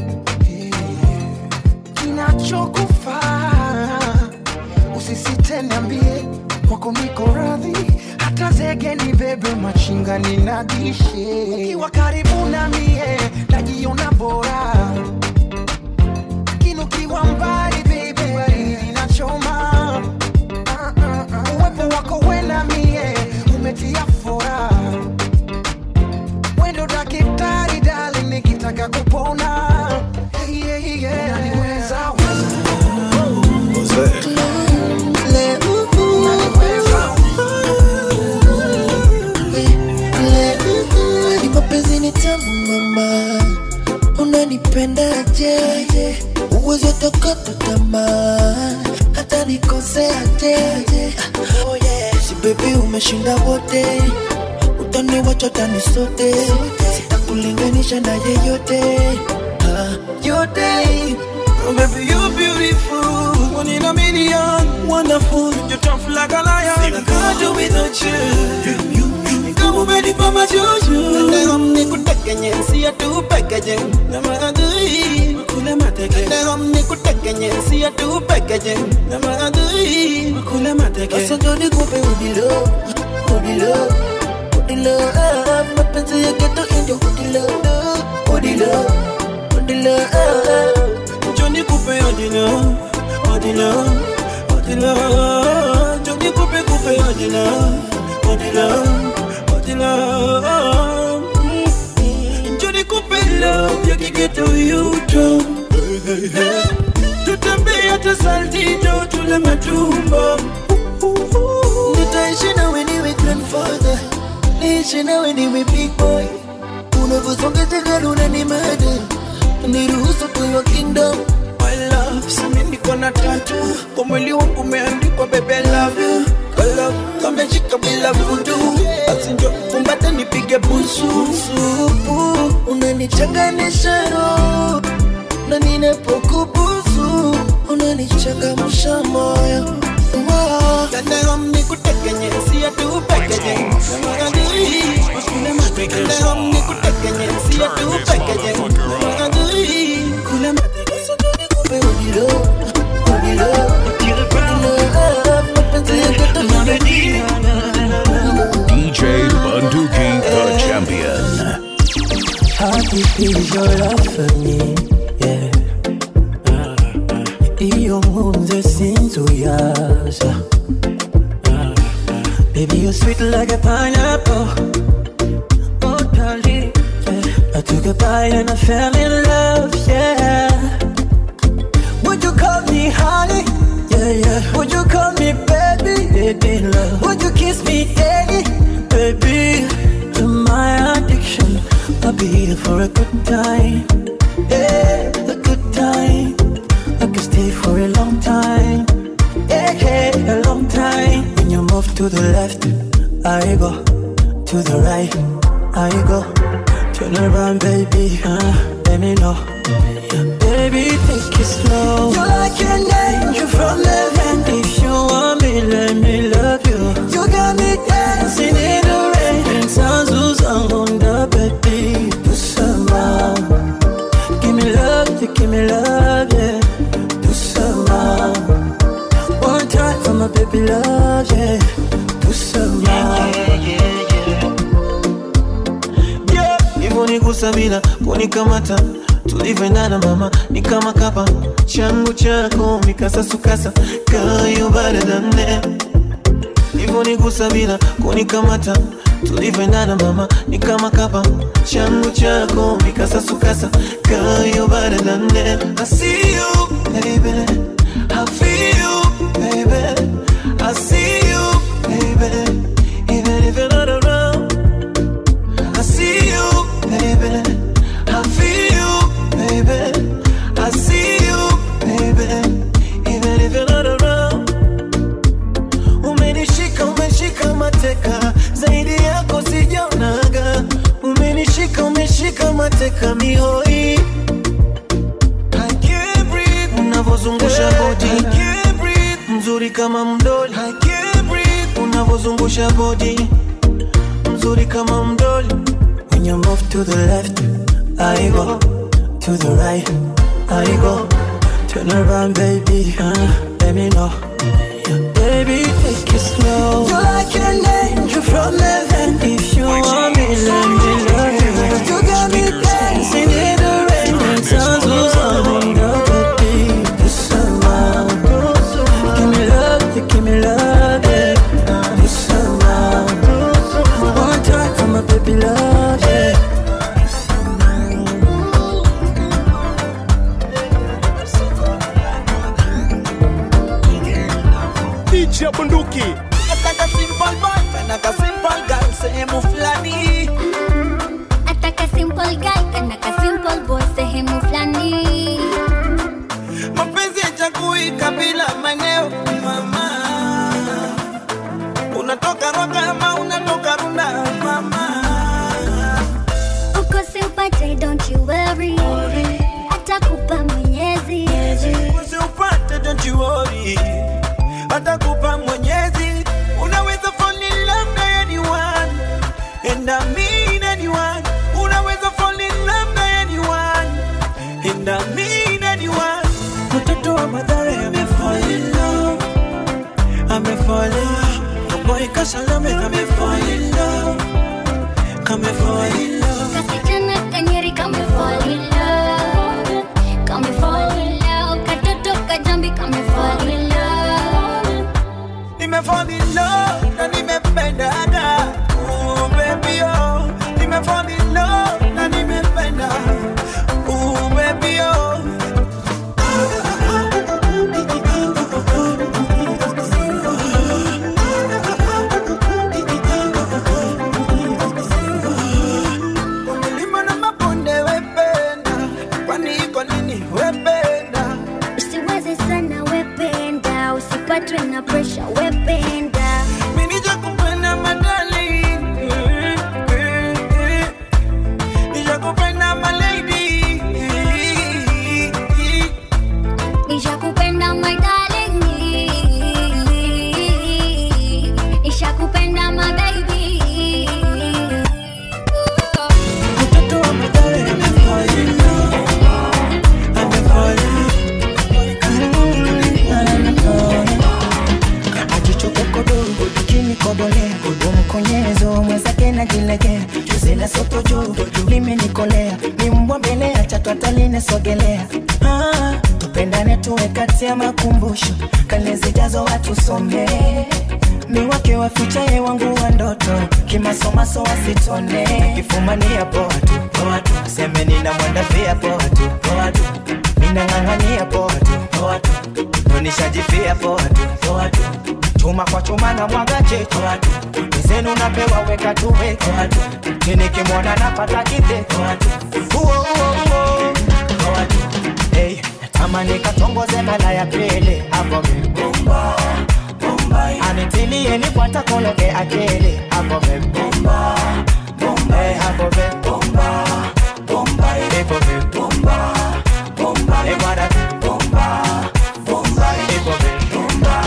Kinachokufaa, usisite niambie. Kwako niko radhi, hata zege ni bebe machinga ninadishe. Ukiwa karibu na mie, najiona bora. Lakini ukiwa mbali baby, baridi linachoma. Uwepo wako we na mie, umetia fora. Wendo daktari darling, nikitaka kupona. Hey, hey, yeah. Unaniweza mapenzi ni tamu mama, unanipenda je? Uwezo tokota tamaa, hata nikosea je? Oh yeah, si baby umeshinda wote, utaniwacha tani sote, sitakulinganisha na yeyote, yote. Oh baby you're beautiful, one in a million, wonderful. You're tough like a lion, I can't do without you. Nipa majuju Nende omni kutekenye Siya tu pekeje Namadui Makule mateke Nende omni kutekenye Siya tu pekeje Namadui Makule mateke Asa jodi kupe udilo Udilo Udilo Mapenzi ya geto indio Udilo Udilo Udilo Joni kupe udilo Udilo Udilo Joni kupe udilo Udilo Love, Johnny Coupe love, you can get to you too. Tutembea hata saltito tule matumbo. Nitaishi nawe niwe grandfather, niishi nawe niwe big boy. Unavyosonga tegalo unanimada, niruhusu tuwe kingdom. My love, sami niko na tattoo, kwa mwili wangu umeandikwa baby I love you. Kala, kameshika bila vudu. Asinjo, kumbata nipige busu. Supu, unanichanganisha roho. Na ninapokubusu, unanichangamsha moyo. Kanda omni kutekenye, siya tu pekeje. Namadui, kule mateke. Kanda omni kutekenye, siya tu pekeje. Namadui, kule mateke. Sotoni kupe udilo, udilo, udilo. DJ Bunduki, the champion. How deep is your love for me? Yeah. Iyo munze sinzuyaza. Baby, you're sweet like a pineapple. Oh, darling. Yeah. I took a bite and I fell in love. Yeah. Would you call me honey? Yeah, yeah. Would you call me baby? Baby, love. Would you kiss me daily? Baby, you're my addiction. I'll be here for a good time. Yeah, a good time. I can stay for a long time. Yeah, yeah, a long time. When you move to the left, I go. To the right, I go. Turn around, baby. Let me know. Baby, take it slow. You're like an angel from heaven. If you want me, let me love you. You got me dancing in the rain. Sounds on the baby. Do some more. Give me love, yeah. Do some more. One time for my baby love, yeah. Do some more. Yeah, hivyo nigusa bila kunikamata. Tulivyoendana mama, ni kama kapa. Changu chako, mikasa sukasa. Kayo better than that. Hivyo nigusa bila kunikamata. Tulivyoendana mama, ni kama kapa. Changu chako, mikasa sukasa. Kayo better than that. I see you, baby. I feel you, baby. I see you, baby. Even if you're not around. I see you, baby. I feel you, baby. I see you, baby. Even if you're not around. Umenishika mateka. Zaidi yako sijaonaga. Umenishika mateka mihoi. I can't breathe. Unavozungusha body. I can't breathe. Mzuri kama mdoli. I can't breathe. Unavozungusha body. Mzuri kama mdoli. When you move to the left, I go. To the right, I go. Turn around, baby, let me know. Baby, take it slow. You're like an angel from heaven. If you want me, let me love you. You got me dancing in the rain. And sounds on the baby. Do some more. Give me love, yeah. Do some more. One time for my baby love, yeah. DJ Bunduki. Ataka simple boy, kanaka simple girl, sehemu fulani. Ataka simple guy, kanaka simple boy, sehemu fulani. Mapenzi hachagui kabila, maeneo, mama. Unatoka Roga ama unatoka Runda, mama. Uko simpate, don't you worry. Atakupa Mwenyezi. Usipate, don't you worry. Atakupa Mwenyezi. Unaweza fall in love na anyone. And I'm madhara yamefall in love. Amefall in love. Oh boy Kasalame amefall in love. Amefall in love. Kasichana kanyeri kamefall in love. Kamefall in love. Katoto kajambi kamefall in love. Nimefall in love na nimependaga. Oh baby oh. Nimefall in love na nimependa. Oh baby oh. Milima na mabonde wependa. Kwani iko nini wependa? Usiwaze sana wependa. Usipatwe na pressure wependa. Mimi nijakupenda madali. Nijakupenda my lady. Nishakupenda my darling. Nishakupenda my baby. Mtoto wa madhara amefall in love. Amefall in love. Ajichoka kodogo kini kodolea. Umkonyezo mwenzake na jilegea. Juzi la soto juu limenikolea. Ni mbwa mbele ya chatu ataline sogelea. Tupendane tuwe kati ya makumbusho. Kale zijazo watu somee. Ni wake waficha ye wangu wa ndoto. Kimasomaso wasitone. Kifumania poa tu, poa tu. Seme nina mwanda fia poa tu, poa tu. Nina ngangania poa tu, poa tu. Nonishajifia poa tu, poa tu. Chuma kwa chuma na mwaga chetu watu. Mizenu napewa weka tuwe poa tu. Chini kimona napata kite poa tu. Uo poa tu. Hey, natamani katongoze mala ya pele. Hapo mbomba. Anitilie ni kwa takologe akele. Hapo mbomba. Hey, hapo mbomba. Hey, mbomba. Hey, bwana bomba. Hey, bomba.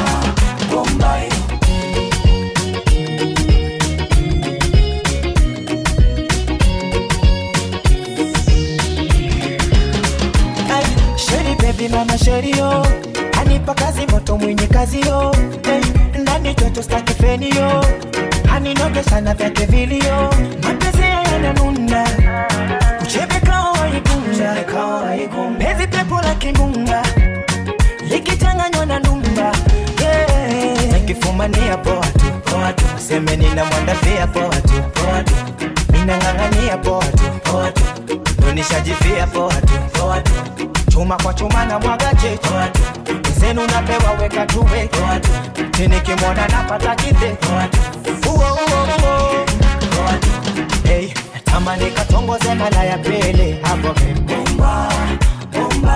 Sheri baby mama sheri yo. Anipa kazi moto mwenye kazi yo. Ndani joto staki feni yo. Aninoge sana vyake vilio. Mapenzi yananunda. Uchebe kawa ikunja. Pezi pepo la kimbunga. Likichanganywa na ndumba. Nikifumania poa tu, poa tu. Seme nina mwanda fia poa tu, poa tu. Mina ngangania poa tu, poa tu. Nonishajifia poa tu, poa tu. Chuma kwa chuma na mwaga chetu poa tu. Zenu napewa weka tuwe poa tu. Chini kimona napata kite poa tu. Uo poa tu. Hey, natamani katongoze mala ya pele. Hapo mbomba.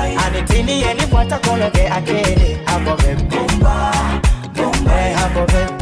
Anitilie ni kwa takologe akele. Hapo mbomba. Hey, hapo mbomba.